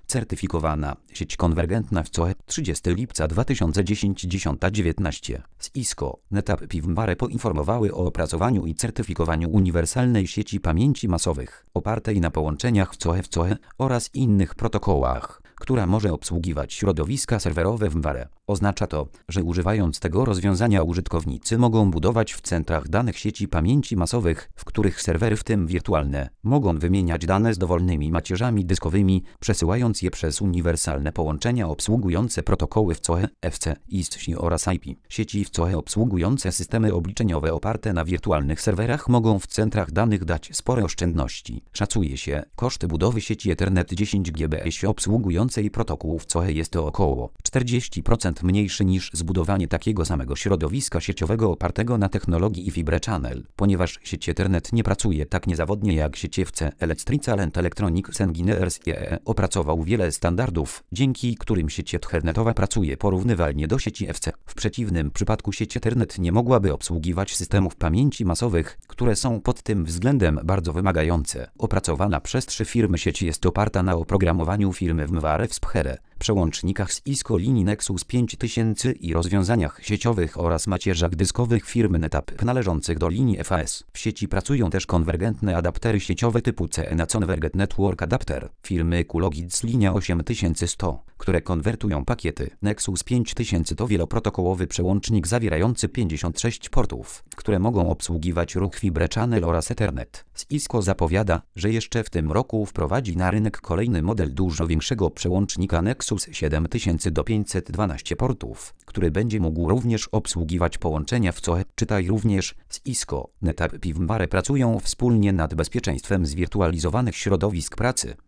Certyfikowana sieć konwergentna w COE 30 lipca 2010 10:19. Cisco, NetApp i VMware poinformowały o opracowaniu i certyfikowaniu uniwersalnej sieci pamięci masowych, opartej na połączeniach w COE oraz innych protokołach, która może obsługiwać środowiska serwerowe VMware. Oznacza to, że używając tego rozwiązania użytkownicy mogą budować w centrach danych sieci pamięci masowych, w których serwery, w tym wirtualne, mogą wymieniać dane z dowolnymi macierzami dyskowymi, przesyłając je przez uniwersalne połączenia obsługujące protokoły w COE, FC, ISC oraz IP. Sieci w COE obsługujące systemy obliczeniowe oparte na wirtualnych serwerach mogą w centrach danych dać spore oszczędności. Szacuje się, koszt budowy sieci Ethernet 10 GbE obsługującej protokół w COE jest to około 40% mniejszy niż zbudowanie takiego samego środowiska sieciowego opartego na technologii Fibre Channel, ponieważ sieć Ethernet nie pracuje tak niezawodnie jak sieć FC. Electrical and Electronics Engineers opracował wiele standardów, dzięki którym sieć ethernetowa pracuje porównywalnie do sieci FC. W przeciwnym przypadku sieć Ethernet nie mogłaby obsługiwać systemów pamięci masowych, które są pod tym względem bardzo wymagające. Opracowana przez 3 firmy sieć jest oparta na oprogramowaniu firmy VMware w Sphere, przełącznikach z ISCO linii Nexus 5000 i rozwiązaniach sieciowych oraz macierzach dyskowych firmy NetApp należących do linii FAS. W sieci pracują też konwergentne adaptery sieciowe typu CE Convergent Network Adapter firmy Kulogids linia 8100, które konwertują pakiety. Nexus 5000 to wieloprotokołowy przełącznik zawierający 56 portów, które mogą obsługiwać ruch Fibre Channel oraz Ethernet. Cisco zapowiada, że jeszcze w tym roku wprowadzi na rynek kolejny model dużo większego przełącznika Nexus 7000 do 512 portów, który będzie mógł również obsługiwać połączenia w COE. Czytaj również: Cisco, NetApp i VMware pracują wspólnie nad bezpieczeństwem zwirtualizowanych środowisk pracy.